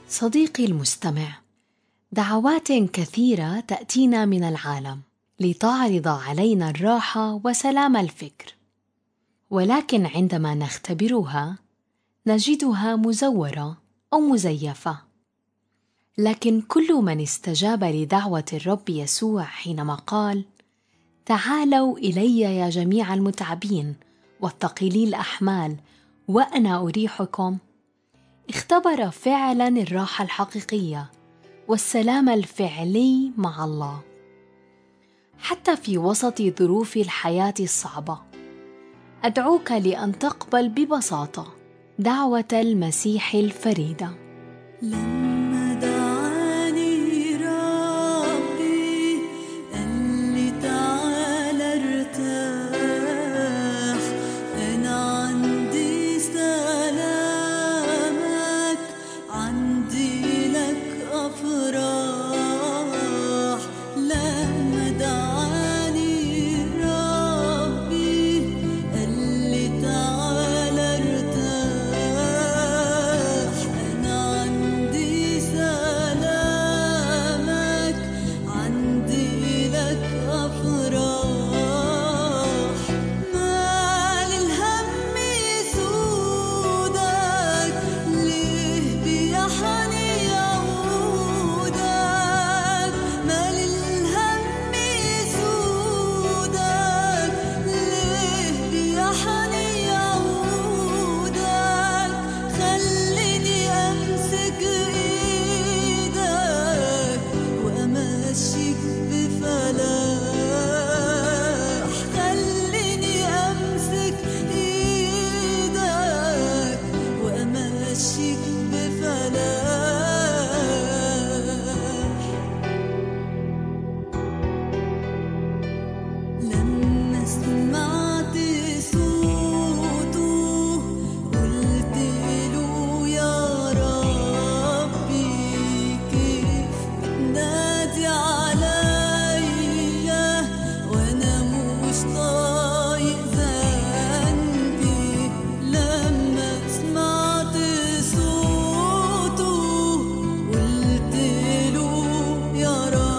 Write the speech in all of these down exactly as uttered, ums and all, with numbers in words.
صديقي المستمع، دعوات كثيرة تأتينا من العالم لتعرض علينا الراحة وسلام الفكر، ولكن عندما نختبرها نجدها مزورة أو مزيفة. لكن كل من استجاب لدعوة الرب يسوع حينما قال: تعالوا إلي يا جميع المتعبين والثقيلي الأحمال وأنا أريحكم، اختبر فعلاً الراحة الحقيقية والسلام الفعلي مع الله. حتى في وسط ظروف الحياة الصعبة، أدعوك لأن تقبل ببساطة دعوة المسيح الفريدة. لما دعاني ربي قال لي تعال ارتاح، أنا عندي سلامك، عندي لك أفراح. لما دعاني ربي قال لي تعال ارتاح، أنا عندي سلامك، عندي لك أفراح. مال الهم يسودك، ليه بيحني يعودك؟ مال الهم يسودك، ليه بيحني يعودك؟ خليني أمسك إيدك وأمشيك بفلاح. خليني أمسك إيدك وأمشيك بفلاح. لما سمعت صوته قلت له يا ربي، كيف بتنادي عليا وانا مش طايق ذنبي؟ لما سمعت صوته قلت له يا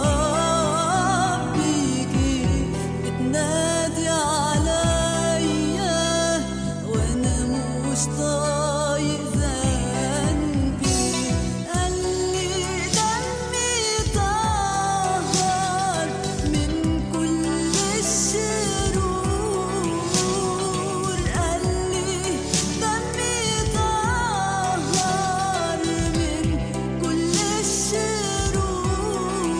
ربي، كيف بتنادي عليا وانا مش طايق ذنبي؟ قال لي دمي طهر من كل الشرور. قال لي دمي طهر من كل الشرور.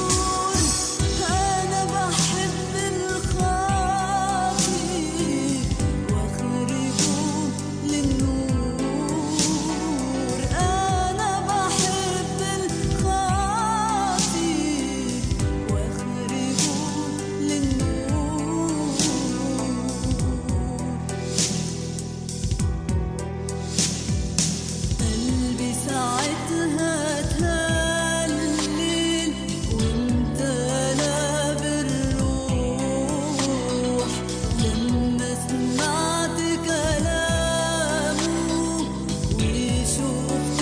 أنا بحب الخاطي وأخرجه للنور. أنا بحب الخاطي وأخرجه للنور. قلبي ساعتها تهلل وامتلا بالروح، لما سمعت كلامه وشفت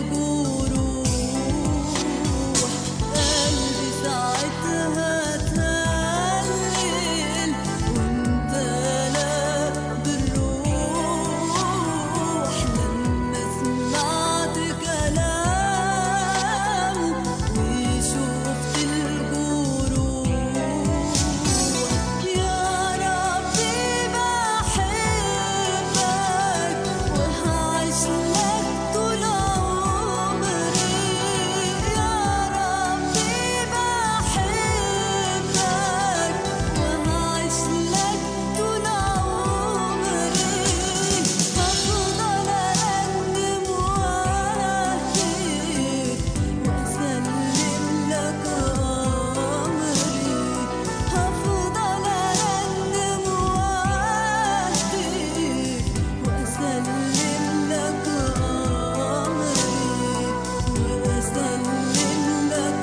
الجروح. قلبي ساعتها تهلل وامتلا بالروح، لما سمعت كلامه وشفت الجروح. يا ربي بحبك وهعيش لك طول عمري. يا ربي بحبك وهعيش لك طول عمري. هفضل أقدم وأهتف وأسلم لك أمري. هفضل أقدم وأهتف وأسلم لك أمري، وأسلم لك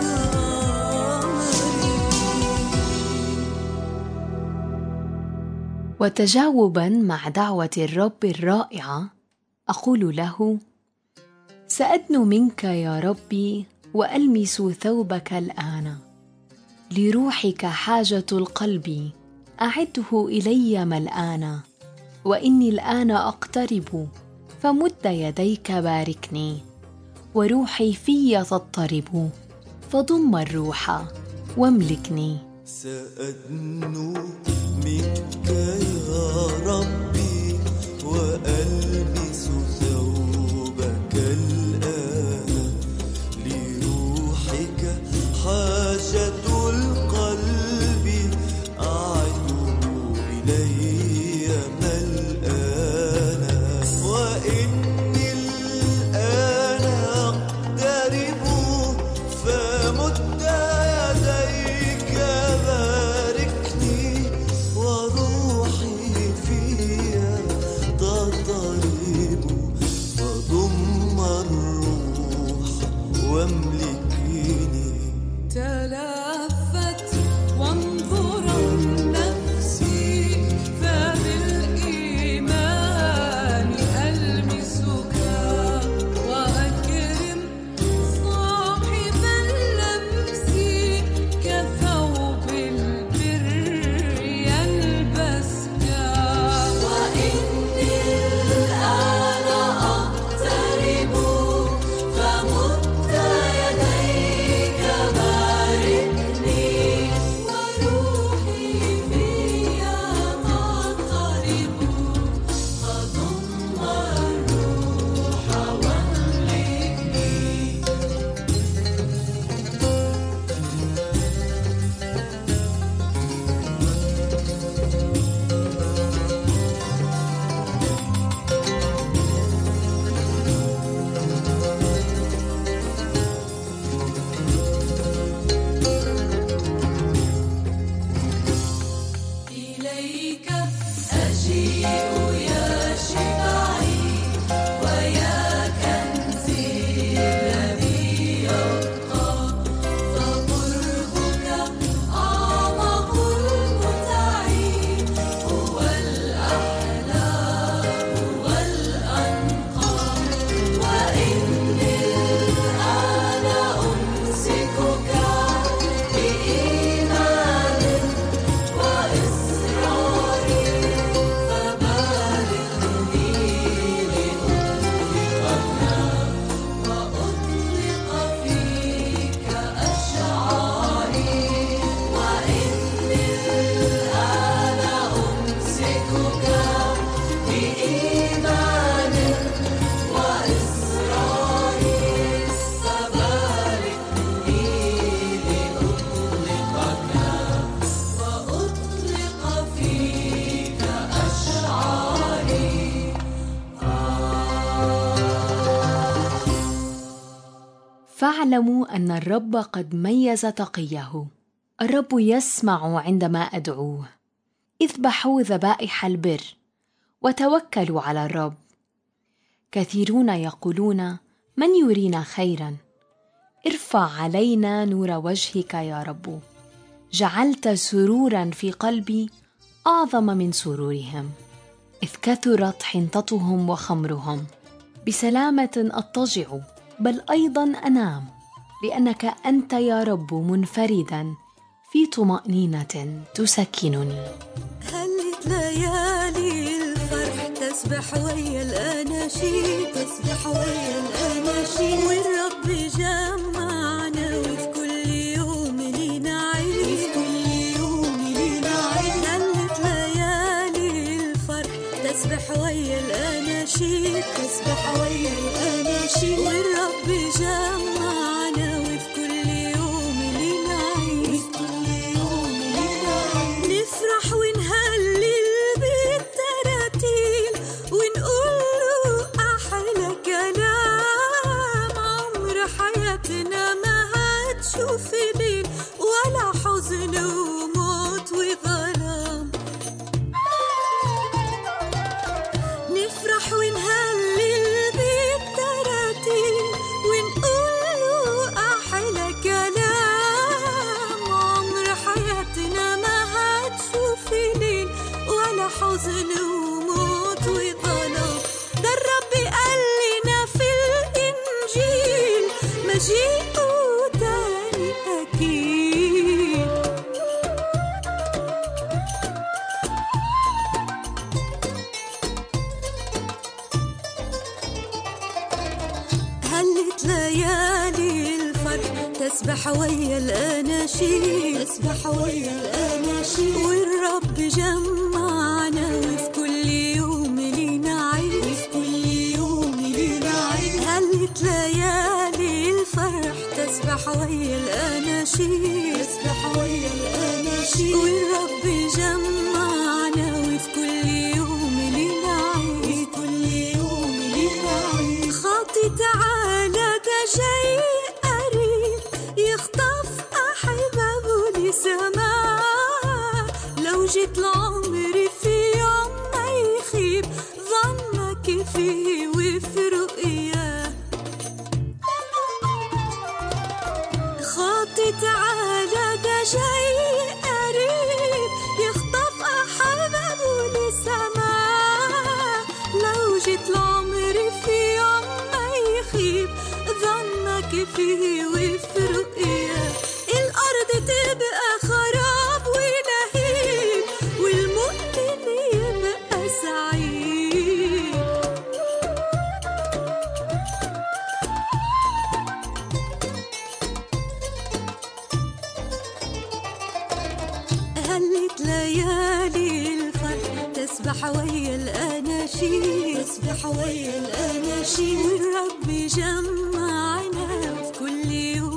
أمري. وتجاوباً مع دعوة الرب الرائعة أقول له: سأدنو منك يا ربي وألمس ثوبك الآن، لروحك حاجة القلب أعده إلي ملآنا، وإني الآن أقترب فمد يديك باركني، وروحي في تضطرب فضم الروح واملكني. سأدنو منك يا ربي وألمس ثوبك الآن، لروحك حاجة القلب أعده إلي ملآنا، وإني الآن أقترب فمد يديك باركني، وروحي فيها تضطرب فضم الروح واملكني. تلفت وانظرا نفسي فبالإيمان ألمسك، وأكرم صاحب اللمس كثوب البر يلبسك. وإني الآن أقترب فمد يديك باركني، وروحي فيها تضطرب فضم الروح واملكني. إليك أجيء يا شفاعي ويا كنزي الذي يبقى، فقربك أعمق المتع هو الأحلى والأنقى. وإني الآن أمسكك بإيمان وإصرار، فباركني لأطلقك وأطلق فيك أشعاري. وإني الآن أمسكك بإيمان وإصرار، فباركني لأطلقك وأطلق فيك أشعاري. فاعلموا أن الرب قد ميز تقيه، الرب يسمع عندما أدعوه. اذبحوا ذبائح البر وتوكلوا على الرب. كثيرون يقولون من يرينا خيرا؟ ارفع علينا نور وجهك يا رب. جعلت سرورا في قلبي أعظم من سرورهم، إذ كثرت حنطتهم وخمرهم. بسلامة أضطجع بل أيضا أنام، لأنك أنت يا رب منفردا في طمأنينة تسكنني. هلت ليالي الفرح تسبح ويا الأناشيد، تسبح ويا الأناشيد، والرب جمعنا وفي كل يوم لينا عيد، في كل يوم لينا عيد. هلت ليالي الفرح تسبح ويا الأناشيد، تسبح ويا الأناشيد، والرب جمعنا وفي كل يوم لينا عيد، في كل يوم لينا عيد. نفرح ونهلل بالتراتيل ونقول له أحلى كلام. عمر حياتنا ما هتشوف ليل ولا حزن وموت وظلام. نفرح ونهلل بالتراتيل مجيئه تاني أكيد. هلت ليالي الفرح تسبح ويا الأناشيد، تسبح ويا الأناشيد، والرب جمعنا وفي كل يوم لينا عيد، وفي كل يوم لينا عيد. هلت ليالي الفرح تسبح ويا الأناشيد، تسبح ويا الأناشيد، والرب جمعنا وفي كل يوم لينا عيد، وفي كل يوم لينا عيد. خاطي تعالى كشيء قريب يخطف أحبابه لسماء، لو جيت لعمري في يوم ما يخيب ظنك فيه وفي رؤياه. خاطي تعالى كشيء قريب يخطف أحبابه لسماء، لو جيت لعمري في يوم ما يخيب ظنك فيه وفي رؤياه. الأرض تبقى خراب ولهيب والمؤمن يبقى سعيد. هلت ليالي الفرح تسبح ويا الأناشيد، تسبح ويا الأناشيد، والرب جمعنا في كل يوم